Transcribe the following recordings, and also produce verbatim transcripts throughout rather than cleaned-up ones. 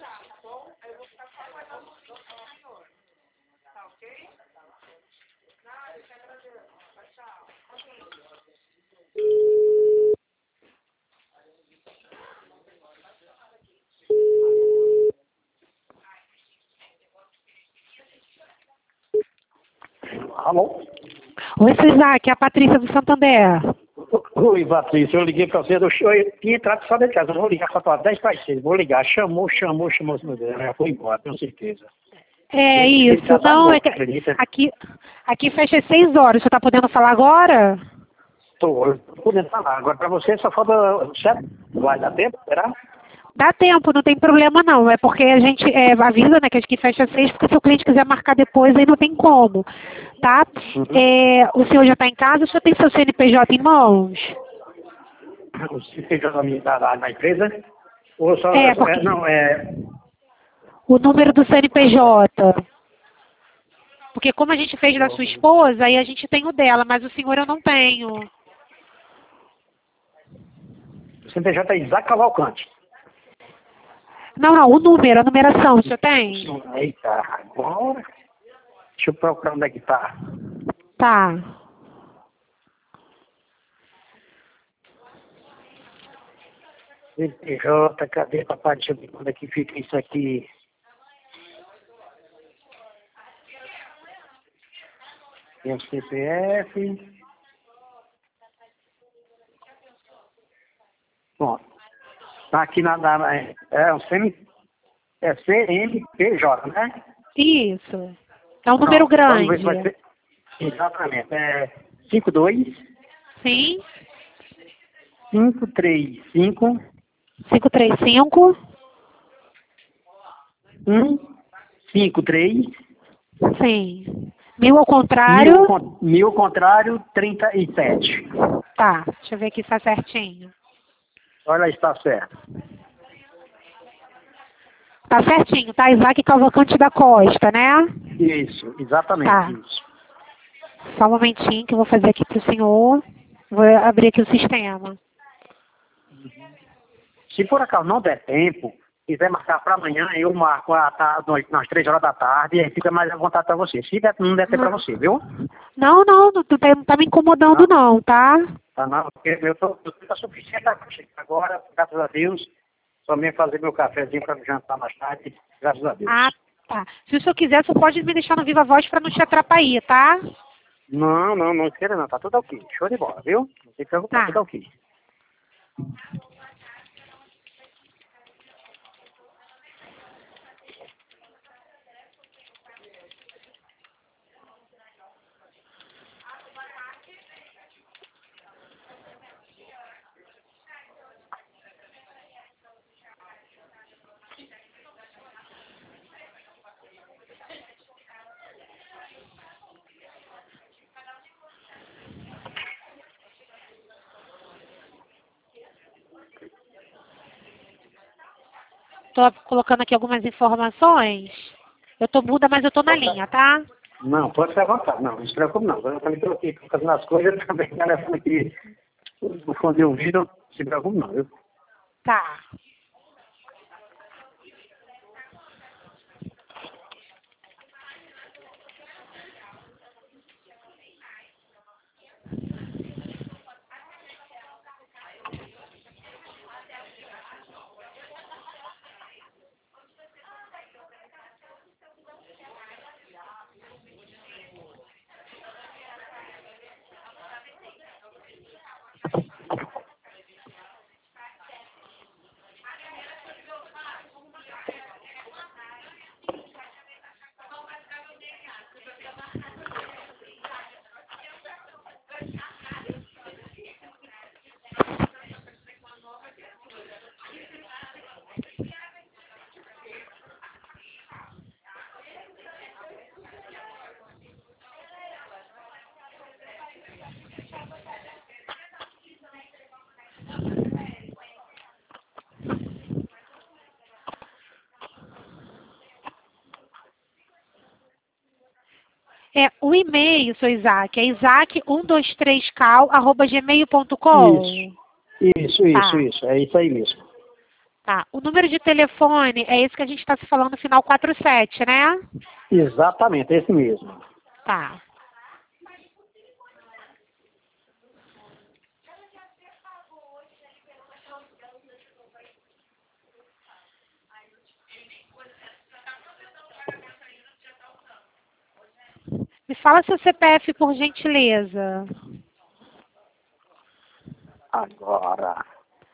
Alô? Oi, seu Isaac, é a Patrícia do Santander. Oi, Patrícia, eu liguei pra você, eu, eu tinha entrado só dentro de casa, eu vou ligar só para dez para seis, vou ligar, chamou, chamou, chamou, meu Deus, já foi embora, tenho certeza. É Ele- ele isso, já tá não, é morto, que acredita? aqui, aqui fecha às seis horas, você tá podendo falar agora? Tô, eu tô podendo falar, agora pra você só falta sete, vai dar tempo, será? Dá tempo, não tem problema não, é porque a gente é, avisa, né, que acho que fecha às seis, porque se o cliente quiser marcar depois, aí não tem como, tá? Uhum. É, o senhor já está em casa, o senhor tem seu C N P J em mãos? O C P J da, minha- da, da, da empresa? Ou só, É, é, porque não, é, o número do C N P J. Porque como a gente fez da sua esposa, aí a gente tem o dela, mas o senhor eu não tenho. o C P J é Isaac Cavalcante. Não, não, o número, a numeração, o senhor tem? Eita, agora, deixa eu procurar onde é que tá. Tá. C P J, cadê, papai? Deixa eu ver quando é que fica isso aqui. Tem o C P F. Bom, tá aqui na, na é, é o C M, é C M P J, né? Isso. É um número Pronto, vamos ver se vai grande. ser. Exatamente, é cinco dois Sim. cinco três cinco cinco três cinco. um cinco três Sim. Mil ao mil, contrário. con- mil ao contrário trinta e sete. Tá, deixa eu ver aqui se tá certinho. Olha, está certo. Tá certinho, tá? Isaac Cavalcante da Costa, né? Isso, exatamente Tá. isso. Só um momentinho que eu vou fazer aqui pro senhor. Vou abrir aqui o sistema. Se por acaso não der tempo, quiser marcar para amanhã, eu marco a, ta- nós- nas três horas da tarde e aí fica mais à vontade para você. Se der, não der tempo para você, viu? Não, não, não, tu tá- não tá me incomodando não, tá? Tá não, porque eu tô, eu tô suficiente agora, graças a Deus, só mesmo fazer meu cafezinho para jantar mais tarde, graças a Deus. Ah, tá. Se o senhor quiser, o senhor pode me deixar no Viva Voz pra não te atrapalhar, tá? Não, não, não queira não, tá tudo ok, show de bola, viu? Não se preocupe, tá Tá. tudo ok. Tô colocando aqui algumas informações. Eu tô muda, mas eu tô na linha, tá? Não, pode ficar à vontade, não, não se preocupe não. Eu também estou aqui fazendo as coisas, também o telefone aqui, o fone de ouvido, não se preocupe não, viu? Tá. É, o e-mail, seu Isaac, é isaac um dois três cal arroba gmail ponto com. Isso, isso, isso, Tá. isso, é isso aí mesmo. Tá. O número de telefone é esse que a gente está se falando no final quatro sete, né? Exatamente, esse mesmo. Tá. Me fala seu C P F, por gentileza. Agora.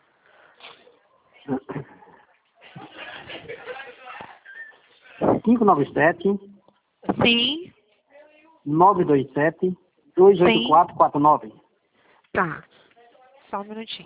cinco nove sete, Sim. nove dois sete, dois oito quatro quatro nove. Tá. Só um minutinho.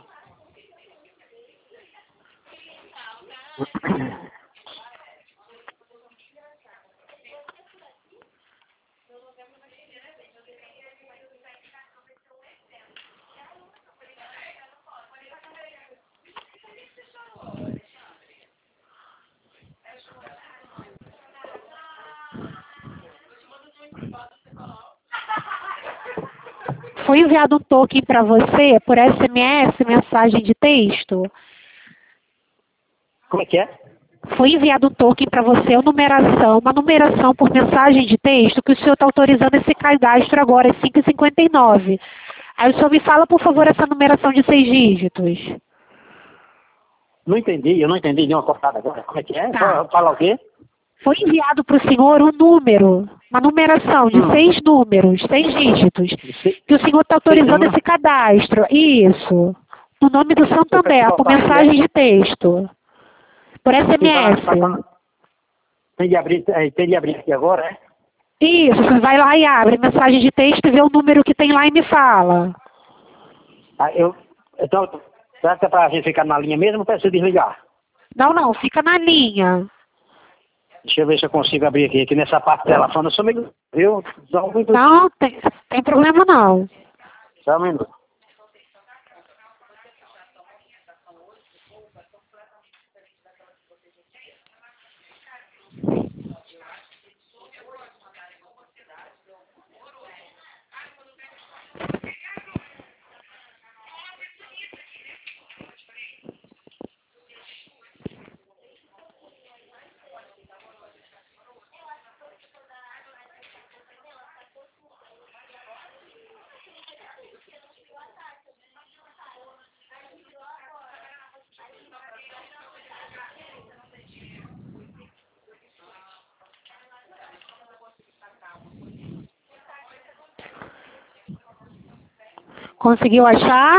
Foi enviado um token para você por S M S, mensagem de texto? Como é que é? Foi enviado um token para você, uma numeração, uma numeração por mensagem de texto que o senhor está autorizando esse cadastro agora, às cinco e cinquenta e nove. Aí o senhor me fala, por favor, essa numeração de seis dígitos. Não entendi, eu não entendi nenhuma cortada agora. Como é que é? Tá. Fala o quê? Foi enviado para o senhor um número, uma numeração de Hum. seis números, seis dígitos, que o senhor está autorizando esse cadastro. Isso. No nome do Santander, por mensagem de texto. Por S M S. Tem de abrir, tem de abrir aqui agora, é? Isso, você vai lá e abre mensagem de texto e vê o número que tem lá e me fala. Ah, eu, então, será que é para a gente ficar na linha mesmo ou para você desligar? Não, não, fica na linha. Deixa eu ver se eu consigo abrir aqui. Aqui nessa parte do telefone eu sou meio... Viu? Só um minuto. Não, tem, tem problema não. Só um minuto. Conseguiu achar?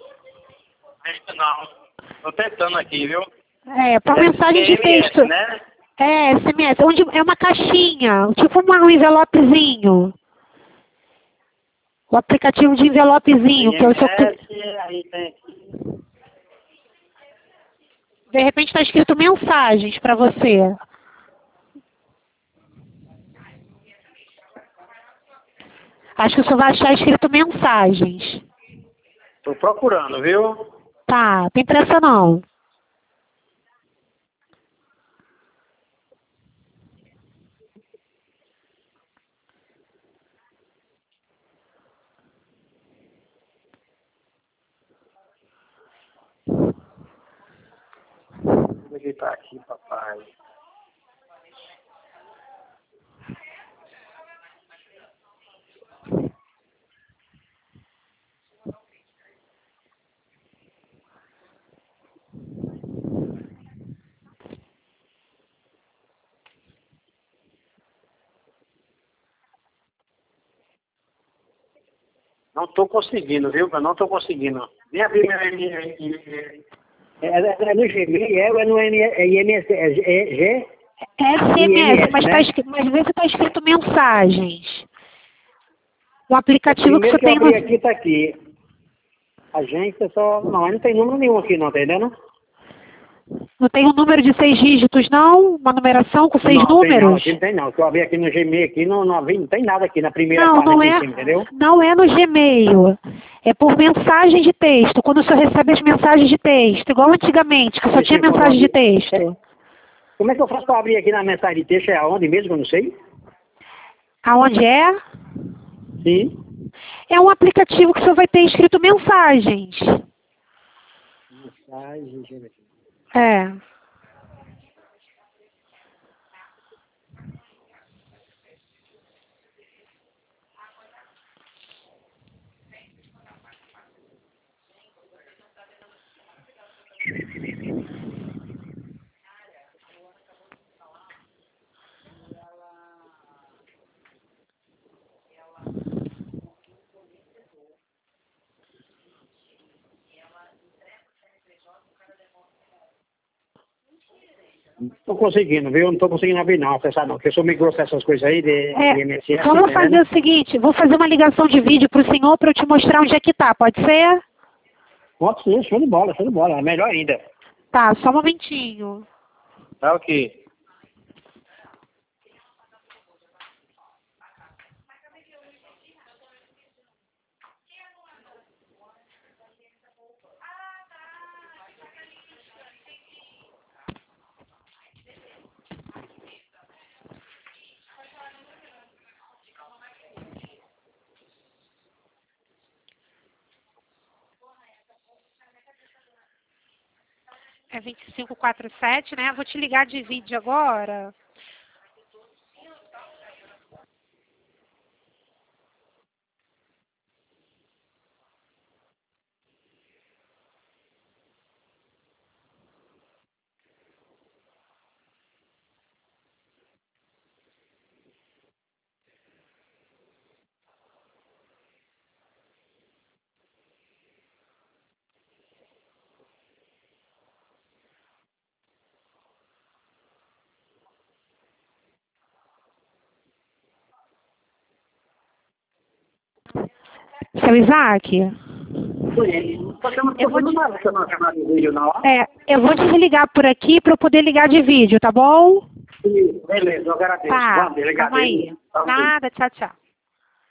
Não, tô tentando aqui, viu? É, para mensagem de texto. Né? É, S M S, onde é uma caixinha, tipo uma, um envelopezinho. O aplicativo de envelopezinho, que é o seu... Aí tem... De repente está escrito mensagens para você. Acho que o senhor vai achar escrito mensagens. Tô procurando, viu? Tá, tem pressa não. Como é que tá aqui, papai? Não tô conseguindo, viu? Eu não tô conseguindo. Nem abrir meu... É, é, é no Gmail, é, ou é no I M S? É G? É S M S, mas, né? tá escrito, mas vê se está escrito mensagens. O aplicativo que Primeiro você que eu tem abri no... aqui tá aqui. Agência só... Não, mas não tem número nenhum aqui, não, tá entendendo? Não tem um número de seis dígitos, não? Uma numeração com seis não, números? Tem não, aqui não tem não. Se eu abrir aqui no Gmail, aqui não, não, não tem nada aqui na primeira Não, página não aqui é, em cima, entendeu? não é no Gmail. É por mensagem de texto. Quando o senhor recebe as mensagens de texto, igual antigamente, que só Deixa tinha eu ver mensagem de quando eu abri. texto. É, como é que eu faço para abrir aqui na mensagem de texto? É aonde mesmo, que eu não sei? Aonde é? Sim. É um aplicativo que o senhor vai ter escrito mensagens. Mensagem, deixa eu ver aqui. É. Não tô conseguindo, viu? Não tô conseguindo abrir não, acessar não, porque eu sou meio grosso essas coisas aí de, É, de M S N. vamos né? fazer o seguinte, vou fazer uma ligação de vídeo pro senhor para eu te mostrar onde é que tá, pode ser? Pode ser, show de bola, show de bola, melhor ainda. Tá, só um momentinho. Tá ok. É vinte e cinco quarenta e sete, né? Vou te ligar de vídeo agora. Seu Isaac? Eu vou te... É, eu vou desligar por aqui para eu poder ligar de vídeo, tá bom? Beleza, eu agradeço. Tá, Vamos, calma aí. Vamos. Nada, tchau, tchau.